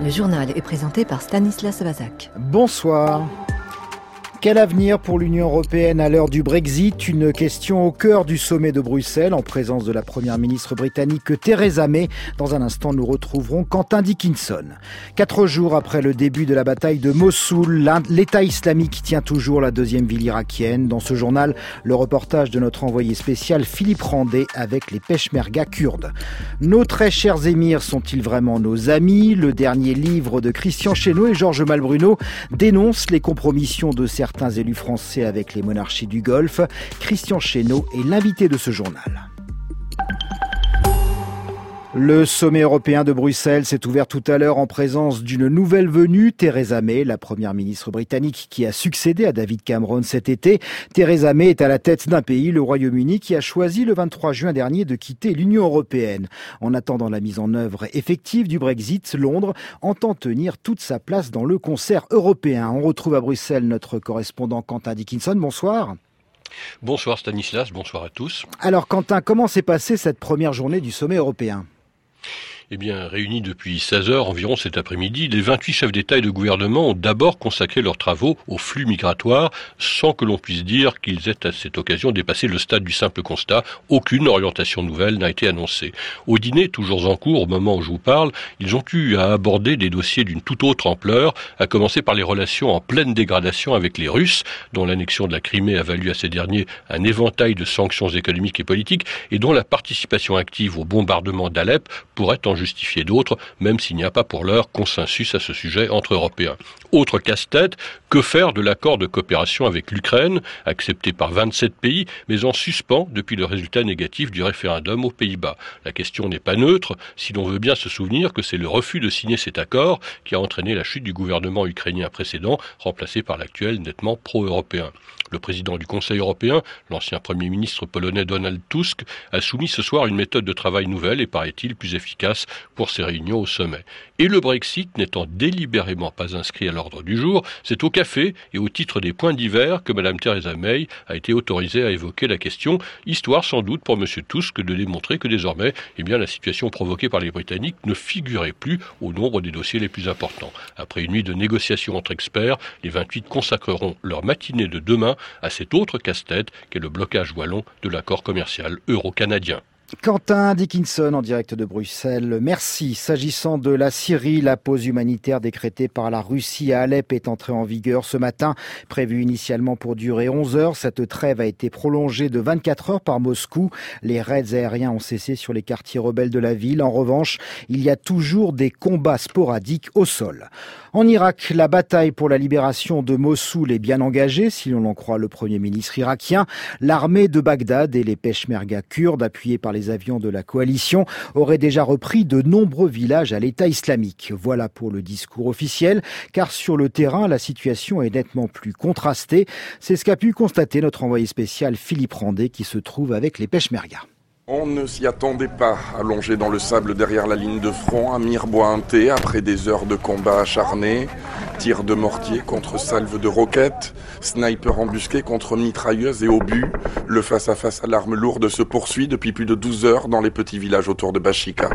Le journal est présenté par Stanislas Vazak. Bonsoir. Quel avenir pour l'Union européenne à l'heure du Brexit ? Une question au cœur du sommet de Bruxelles, en présence de la première ministre britannique Theresa May. Dans un instant, nous retrouverons Quentin Dickinson. 4 jours après le début de la bataille de Mossoul, l'État islamique tient toujours la deuxième ville irakienne. Dans ce journal, le reportage de notre envoyé spécial Philippe Randé avec les Peshmerga kurdes. Nos très chers émirs sont-ils vraiment nos amis ? Le dernier livre de Christian Chesneau et Georges Malbruno dénonce les compromissions de certains élus français avec les monarchies du Golfe. Christian Chesneau est l'invité de ce journal. Le sommet européen de Bruxelles s'est ouvert tout à l'heure en présence d'une nouvelle venue, Theresa May, la première ministre britannique qui a succédé à David Cameron cet été. Theresa May est à la tête d'un pays, le Royaume-Uni, qui a choisi le 23 juin dernier de quitter l'Union européenne. En attendant la mise en œuvre effective du Brexit, Londres entend tenir toute sa place dans le concert européen. On retrouve à Bruxelles notre correspondant Quentin Dickinson. Bonsoir. Bonsoir Stanislas, bonsoir à tous. Alors Quentin, comment s'est passée cette première journée du sommet européen ? Eh bien, réunis depuis 16 heures environ cet après-midi, les 28 chefs d'État et de gouvernement ont d'abord consacré leurs travaux aux flux migratoires, sans que l'on puisse dire qu'ils aient à cette occasion dépassé le stade du simple constat. Aucune orientation nouvelle n'a été annoncée. Au dîner, toujours en cours, au moment où je vous parle, ils ont eu à aborder des dossiers d'une toute autre ampleur, à commencer par les relations en pleine dégradation avec les Russes, dont l'annexion de la Crimée a valu à ces derniers un éventail de sanctions économiques et politiques, et dont la participation active au bombardement d'Alep pourrait en justifier d'autres, même s'il n'y a pas pour l'heure consensus à ce sujet entre Européens. Autre casse-tête, que faire de l'accord de coopération avec l'Ukraine, accepté par 27 pays, mais en suspens depuis le résultat négatif du référendum aux Pays-Bas. La question n'est pas neutre, si l'on veut bien se souvenir que c'est le refus de signer cet accord qui a entraîné la chute du gouvernement ukrainien précédent, remplacé par l'actuel nettement pro-européen. Le président du Conseil européen, l'ancien Premier ministre polonais Donald Tusk, a soumis ce soir une méthode de travail nouvelle et paraît-il plus efficace pour ces réunions au sommet. Et le Brexit n'étant délibérément pas inscrit à l'ordre du jour, c'est au café et au titre des points divers que Mme Theresa May a été autorisée à évoquer la question, histoire sans doute pour M. Tusk de démontrer que désormais, la situation provoquée par les Britanniques ne figurait plus au nombre des dossiers les plus importants. Après une nuit de négociations entre experts, les 28 consacreront leur matinée de demain à cet autre casse-tête qu'est le blocage wallon de l'accord commercial euro-canadien. Quentin Dickinson en direct de Bruxelles. Merci. S'agissant de la Syrie, la pause humanitaire décrétée par la Russie à Alep est entrée en vigueur ce matin. Prévue initialement pour durer 11 heures, cette trêve a été prolongée de 24 heures par Moscou. Les raids aériens ont cessé sur les quartiers rebelles de la ville. En revanche, il y a toujours des combats sporadiques au sol. En Irak, la bataille pour la libération de Mossoul est bien engagée, si l'on en croit le Premier ministre irakien. L'armée de Bagdad et les Peshmerga kurdes, appuyés par les avions de la coalition, auraient déjà repris de nombreux villages à l'État islamique. Voilà pour le discours officiel, car sur le terrain, la situation est nettement plus contrastée. C'est ce qu'a pu constater notre envoyé spécial Philippe Randé, qui se trouve avec les Peshmerga. On ne s'y attendait pas. Allongé dans le sable derrière la ligne de front, Amir boit un thé après des heures de combat acharné. Tirs de mortier contre salve de roquettes, sniper embusqué contre mitrailleuses et obus. Le face-à-face à l'arme lourde se poursuit depuis plus de 12 heures dans les petits villages autour de Bashika.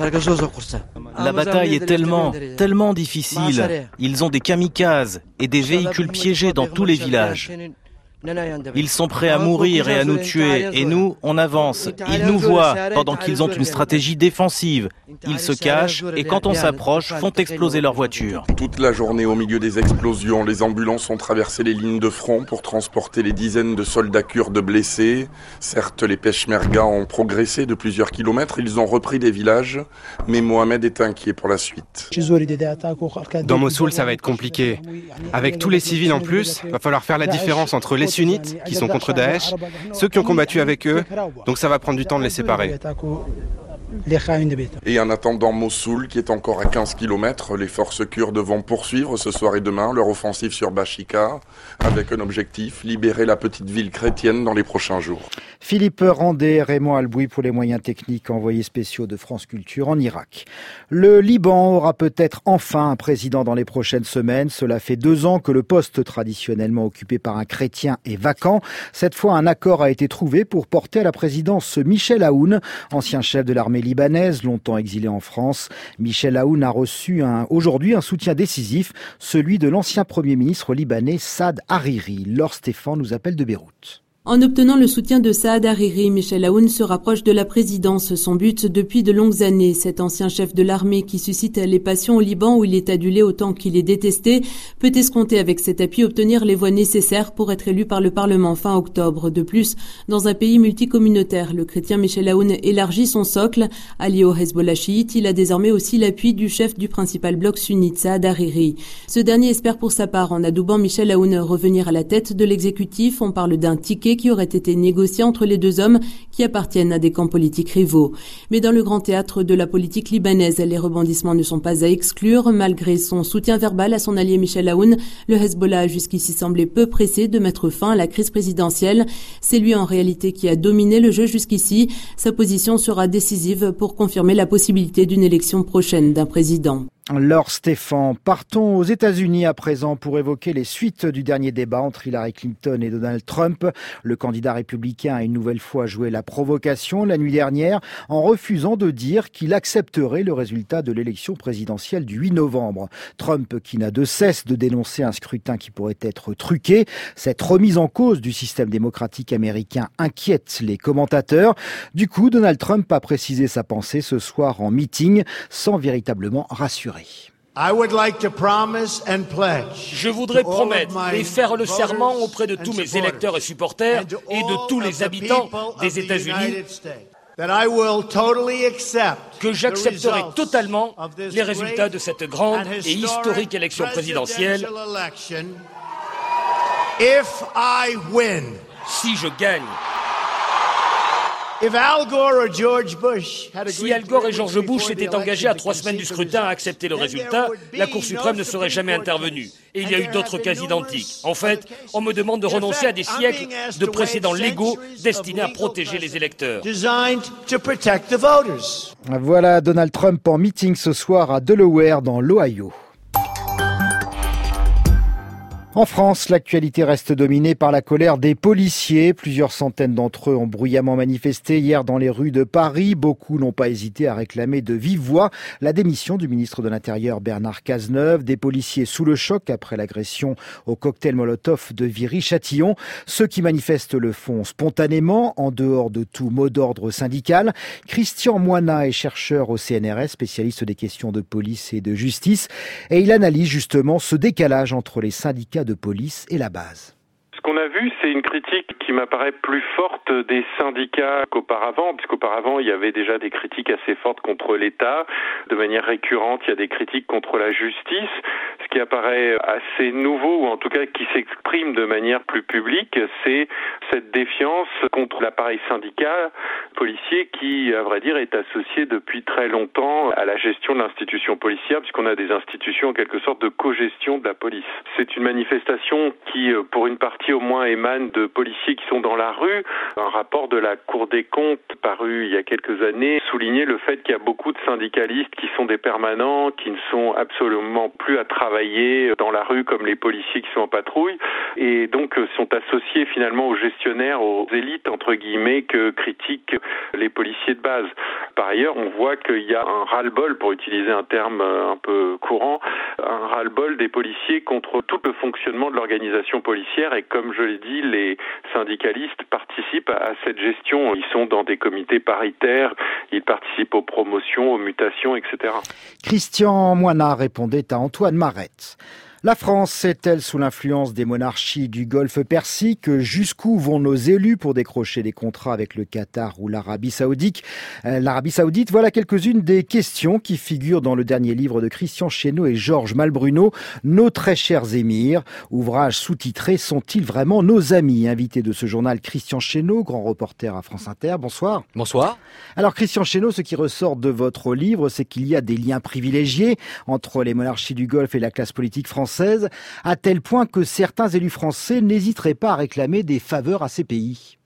La bataille est tellement difficile. Ils ont des kamikazes et des véhicules piégés dans tous les villages. Ils sont prêts à mourir et à nous tuer, et nous, on avance. Ils nous voient pendant qu'ils ont une stratégie défensive. Ils se cachent, et quand on s'approche, font exploser leur voiture. Toute la journée au milieu des explosions, les ambulances ont traversé les lignes de front pour transporter les dizaines de soldats kurdes blessés. Certes, les Peshmerga ont progressé de plusieurs kilomètres, ils ont repris des villages, mais Mohamed est inquiet pour la suite. Dans Mossoul, ça va être compliqué. Avec tous les civils en plus, il va falloir faire la différence entre les sunnites, qui sont contre Daesh, ceux qui ont combattu avec eux, donc ça va prendre du temps de les séparer. Et en attendant Mossoul, qui est encore à 15 km, les forces kurdes vont poursuivre ce soir et demain leur offensive sur Bashika, avec un objectif, libérer la petite ville chrétienne dans les prochains jours. Philippe Randé, Raymond Alboui pour les moyens techniques, envoyés spéciaux de France Culture en Irak. Le Liban aura peut-être enfin un président dans les prochaines semaines. Cela fait 2 ans que le poste traditionnellement occupé par un chrétien est vacant. Cette fois, un accord a été trouvé pour porter à la présidence Michel Aoun, ancien chef de l'armée libanaise, longtemps exilée en France. Michel Aoun a reçu aujourd'hui un soutien décisif, celui de l'ancien Premier ministre libanais Saad Hariri. Laure Stéphane nous appelle de Beyrouth. En obtenant le soutien de Saad Hariri, Michel Aoun se rapproche de la présidence, son but depuis de longues années. Cet ancien chef de l'armée qui suscite les passions au Liban où il est adulé autant qu'il est détesté, peut escompter avec cet appui obtenir les voix nécessaires pour être élu par le Parlement fin octobre. De plus, dans un pays multicommunautaire, le chrétien Michel Aoun élargit son socle. Allié au Hezbollah chiite, il a désormais aussi l'appui du chef du principal bloc sunnite, Saad Hariri. Ce dernier espère pour sa part, en adoubant Michel Aoun, revenir à la tête de l'exécutif. On parle d'un ticket qui aurait été négocié entre les deux hommes qui appartiennent à des camps politiques rivaux. Mais dans le grand théâtre de la politique libanaise, les rebondissements ne sont pas à exclure. Malgré son soutien verbal à son allié Michel Aoun, le Hezbollah a jusqu'ici semblé peu pressé de mettre fin à la crise présidentielle. C'est lui en réalité qui a dominé le jeu jusqu'ici. Sa position sera décisive pour confirmer la possibilité d'une élection prochaine d'un président. Laure Stéphane, partons aux États-Unis à présent pour évoquer les suites du dernier débat entre Hillary Clinton et Donald Trump. Le candidat républicain a une nouvelle fois joué la provocation la nuit dernière en refusant de dire qu'il accepterait le résultat de l'élection présidentielle du 8 novembre. Trump qui n'a de cesse de dénoncer un scrutin qui pourrait être truqué. Cette remise en cause du système démocratique américain inquiète les commentateurs. Du coup, Donald Trump a précisé sa pensée ce soir en meeting sans véritablement rassurer. Je voudrais promettre et faire le serment auprès de tous mes électeurs et supporters et de tous les habitants des États-Unis que j'accepterai totalement les résultats de cette grande et historique élection présidentielle si je gagne. Si Al Gore et George Bush s'étaient engagés à 3 semaines du scrutin à accepter le résultat, la Cour suprême ne serait jamais intervenue. Et il y a eu d'autres cas identiques. En fait, on me demande de renoncer à des siècles de précédents légaux destinés à protéger les électeurs. Voilà Donald Trump en meeting ce soir à Delaware dans l'Ohio. En France, l'actualité reste dominée par la colère des policiers. Plusieurs centaines d'entre eux ont bruyamment manifesté hier dans les rues de Paris. Beaucoup n'ont pas hésité à réclamer de vive voix la démission du ministre de l'Intérieur Bernard Cazeneuve. Des policiers sous le choc après l'agression au cocktail Molotov de Viry-Châtillon. Ceux qui manifestent le font spontanément, en dehors de tout mot d'ordre syndical. Christian Moina est chercheur au CNRS, spécialiste des questions de police et de justice. Et il analyse justement ce décalage entre les syndicats de police et la base. Ce qu'on a vu, c'est une critique qui m'apparaît plus forte des syndicats qu'auparavant, puisqu'auparavant, il y avait déjà des critiques assez fortes contre l'État. De manière récurrente, il y a des critiques contre la justice. Ce qui apparaît assez nouveau, ou en tout cas qui s'exprime de manière plus publique, c'est cette défiance contre l'appareil syndical policier qui, à vrai dire, est associé depuis très longtemps à la gestion de l'institution policière, puisqu'on a des institutions en quelque sorte de co-gestion de la police. C'est une manifestation qui, pour une partie au moins, émane de policiers qui sont dans la rue. Un rapport de la Cour des comptes paru il y a quelques années soulignait le fait qu'il y a beaucoup de syndicalistes qui sont des permanents, qui ne sont absolument plus à travailler dans la rue comme les policiers qui sont en patrouille, et donc sont associés finalement aux gestionnaires, aux élites entre guillemets que critiquent les policiers de base. Par ailleurs, on voit qu'il y a un ras-le-bol, pour utiliser un terme un peu courant, un ras-le-bol des policiers contre tout le fonctionnement de l'organisation policière, et comme je l'ai dit, les syndicalistes participent à cette gestion. Ils sont dans des comités paritaires, ils participent aux promotions, aux mutations, etc. Christian Moina répondait à Antoine Marette. La France est-elle sous l'influence des monarchies du Golfe Persique? Jusqu'où vont nos élus pour décrocher des contrats avec le Qatar ou l'Arabie Saoudite? Voilà quelques-unes des questions qui figurent dans le dernier livre de Christian Chesneau et Georges Malbruno, Nos très chers émirs. Ouvrage sous-titré Sont-ils vraiment nos amis? Invité de ce journal, Christian Chesneau, grand reporter à France Inter. Bonsoir. Bonsoir. Alors Christian Chesneau, ce qui ressort de votre livre, c'est qu'il y a des liens privilégiés entre les monarchies du Golfe et la classe politique française, à tel point que certains élus français n'hésiteraient pas à réclamer des faveurs à ces pays.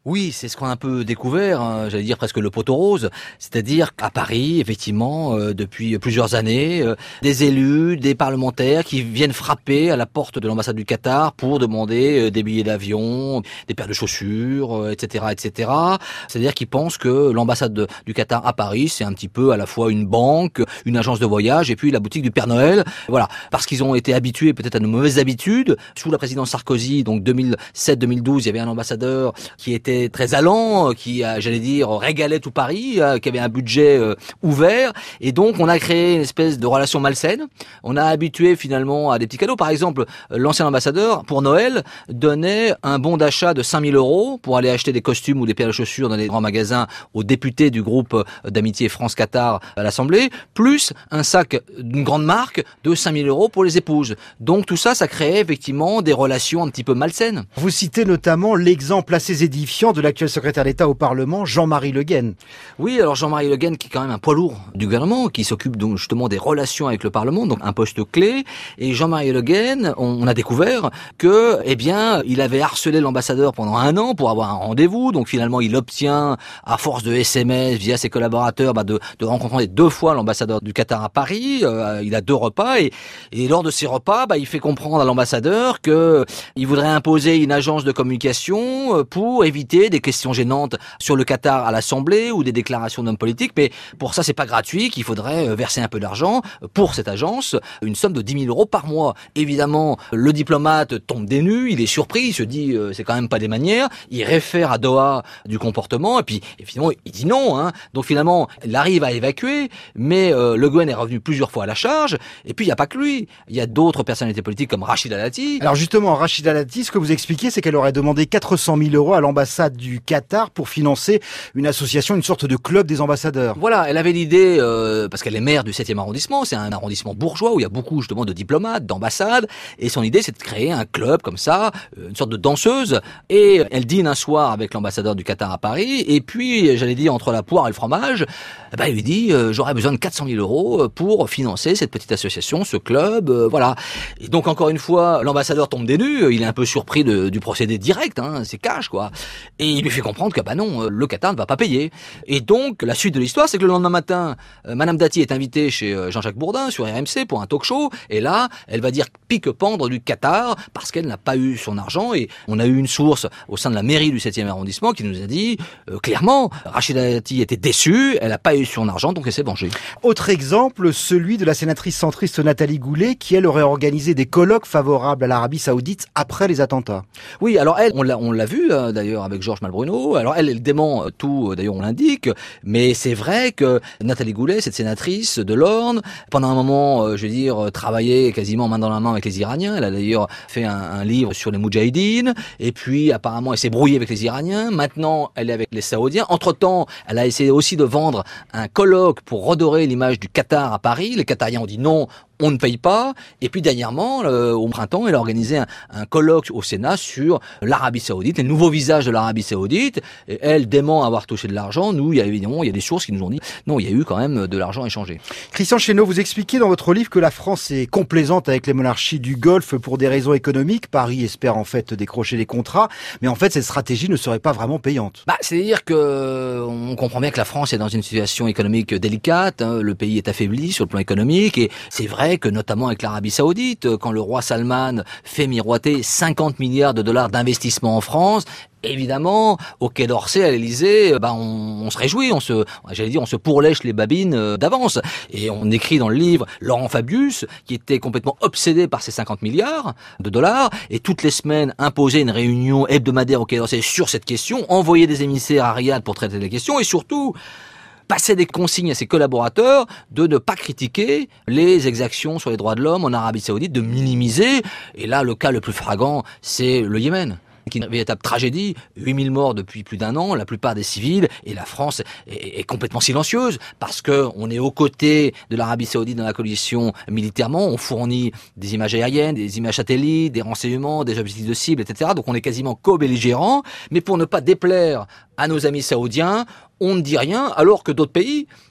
Oui, c'est ce qu'on a un peu découvert, hein, j'allais dire presque le poteau rose, c'est-à-dire qu'à Paris, effectivement, depuis plusieurs années, des élus, des parlementaires qui viennent frapper à la porte de l'ambassade du Qatar pour demander des billets d'avion, des paires de chaussures, etc., etc. C'est-à-dire qu'ils pensent que l'ambassade du Qatar à Paris, c'est un petit peu à la fois une banque, une agence de voyage et puis la boutique du Père Noël. Voilà, parce qu'ils ont été habitués peut-être à de mauvaises habitudes. Sous la présidence Sarkozy, donc 2007-2012, il y avait un ambassadeur qui était très allant, qui, j'allais dire, régalait tout Paris, qui avait un budget ouvert, et donc on a créé une espèce de relation malsaine. On a habitué finalement à des petits cadeaux. Par exemple, l'ancien ambassadeur, pour Noël, donnait un bon d'achat de 5 000 € pour aller acheter des costumes ou des paires de chaussures dans les grands magasins aux députés du groupe d'amitié France-Qatar à l'Assemblée, plus un sac d'une grande marque de 5 000 € pour les épouses. Donc tout ça, ça créait effectivement des relations un petit peu malsaines. Vous citez notamment l'exemple assez édifiant de l'actuel secrétaire d'État au Parlement, Jean-Marie Le Guen. Oui, alors Jean-Marie Le Guen, qui est quand même un poids lourd du gouvernement, qui s'occupe donc justement des relations avec le Parlement, donc un poste clé. Et Jean-Marie Le Guen, on a découvert que, eh bien, il avait harcelé l'ambassadeur pendant 1 an pour avoir un rendez-vous. Donc finalement, il obtient, à force de SMS via ses collaborateurs, de rencontrer 2 fois l'ambassadeur du Qatar à Paris. Il a 2 repas et lors de ces repas, il fait comprendre à l'ambassadeur que il voudrait imposer une agence de communication pour éviter des questions gênantes sur le Qatar à l'Assemblée ou des déclarations d'hommes politiques, mais pour ça c'est pas gratuit, qu'il faudrait verser un peu d'argent pour cette agence, une somme de 10 000 € par mois. Évidemment, le diplomate tombe des nues, il est surpris, il se dit c'est quand même pas des manières, il réfère à Doha du comportement et puis finalement il dit non, hein. Donc finalement il arrive à évacuer, mais Le Guen est revenu plusieurs fois à la charge, et puis il n'y a pas que lui, il y a d'autres personnalités politiques comme Rachida Dati. Alors justement, Rachida Dati, ce que vous expliquez, c'est qu'elle aurait demandé 400 000 € à l'ambassade du Qatar pour financer une association, une sorte de club des ambassadeurs. Voilà, elle avait l'idée, parce qu'elle est maire du 7e arrondissement, c'est un arrondissement bourgeois où il y a beaucoup justement de diplomates, d'ambassades, et son idée c'est de créer un club comme ça, une sorte de danseuse, et elle dîne un soir avec l'ambassadeur du Qatar à Paris, et puis, j'allais dire, entre la poire et le fromage, il lui dit, j'aurais besoin de 400 000 € pour financer cette petite association, ce club, voilà. Et donc encore une fois, l'ambassadeur tombe des nues, il est un peu surpris du procédé direct, hein, c'est cash quoi. Et il lui fait comprendre que non, le Qatar ne va pas payer. Et donc la suite de l'histoire, c'est que le lendemain matin, Madame Dati est invitée chez Jean-Jacques Bourdin sur RMC pour un talk show, et là, elle va dire pique-pendre du Qatar parce qu'elle n'a pas eu son argent. Et on a eu une source au sein de la mairie du 7e arrondissement qui nous a dit clairement, Rachida Dati était déçue, elle n'a pas eu son argent, donc elle s'est vengée. Autre exemple, celui de la sénatrice centriste Nathalie Goulet, qui elle aurait organisé des colloques favorables à l'Arabie Saoudite après les attentats. Oui, alors elle, on l'a vu d'ailleurs avec Georges Malbruno. Alors elle dément tout, d'ailleurs on l'indique, mais c'est vrai que Nathalie Goulet, cette sénatrice de l'Orne, pendant un moment, je veux dire, travaillait quasiment main dans la main avec les Iraniens. Elle a d'ailleurs fait un livre sur les Moudjahidines, et puis apparemment elle s'est brouillée avec les Iraniens. Maintenant, elle est avec les Saoudiens. Entre-temps, elle a essayé aussi de vendre un colloque pour redorer l'image du Qatar à Paris. Les Qatariens ont dit non, on ne paye pas. Et puis dernièrement, au printemps, elle a organisé un colloque au Sénat sur l'Arabie Saoudite, les nouveaux visages de l'Arabie Saoudite. Et elle dément avoir touché de l'argent. Nous, il y a des sources qui nous ont dit non, il y a eu quand même de l'argent échangé. Christian Chesneau, vous expliquez dans votre livre que la France est complaisante avec les monarchies du Golfe pour des raisons économiques. Paris espère en fait décrocher des contrats, mais en fait cette stratégie ne serait pas vraiment payante. C'est-à-dire que on comprend bien que la France est dans une situation économique délicate. Hein, le pays est affaibli sur le plan économique, et c'est vrai que notamment avec l'Arabie Saoudite, quand le roi Salman fait miroiter 50 milliards de dollars d'investissement en France, évidemment, au Quai d'Orsay, à l'Élysée, on se réjouit, on se pourlèche les babines d'avance. Et on écrit dans le livre Laurent Fabius, qui était complètement obsédé par ces 50 milliards de dollars, et toutes les semaines imposait une réunion hebdomadaire au Quai d'Orsay sur cette question, envoyait des émissaires à Riyad pour traiter les questions, et surtout passer des consignes à ses collaborateurs de ne pas critiquer les exactions sur les droits de l'homme en Arabie Saoudite, de minimiser. Et là, le cas le plus flagrant, c'est le Yémen, qui est une véritable tragédie, 8000 morts depuis plus d'1 an, la plupart des civils, et la France est complètement silencieuse, parce que on est aux côtés de l'Arabie Saoudite dans la coalition militairement, on fournit des images aériennes, des images satellites, des renseignements, des objectifs de cible, etc. Donc on est quasiment co-belligérants, mais pour ne pas déplaire à nos amis saoudiens, on ne dit rien, alors que d'autres pays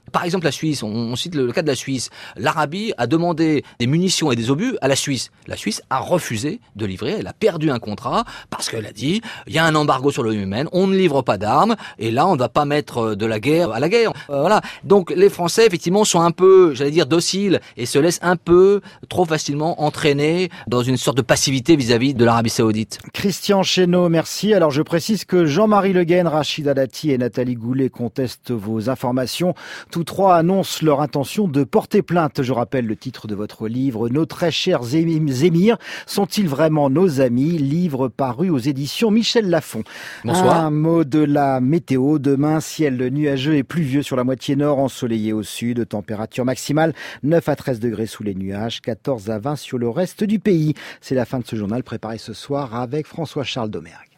Par exemple, la Suisse, on cite le cas de la Suisse. L'Arabie a demandé des munitions et des obus à la Suisse. La Suisse a refusé de livrer, elle a perdu un contrat parce qu'elle a dit il y a un embargo sur le Yémen, on ne livre pas d'armes et là on ne va pas mettre de la guerre à la guerre. Voilà. Donc les Français effectivement sont un peu, j'allais dire, dociles et se laissent un peu trop facilement entraîner dans une sorte de passivité vis-à-vis de l'Arabie Saoudite. Christian Chesneau, merci. Alors je précise que Jean-Marie Le Guen, Rachida Dati et Nathalie Goulet contestent vos informations. Tous trois annoncent leur intention de porter plainte. Je rappelle le titre de votre livre, Nos très chers émirs, sont-ils vraiment nos amis? Livre paru aux éditions Michel Lafon. Bonsoir. Un mot de la météo. Demain, ciel nuageux et pluvieux sur la moitié nord, ensoleillé au sud. Température maximale 9 à 13 degrés sous les nuages, 14 à 20 sur le reste du pays. C'est la fin de ce journal préparé ce soir avec François-Charles Domergue.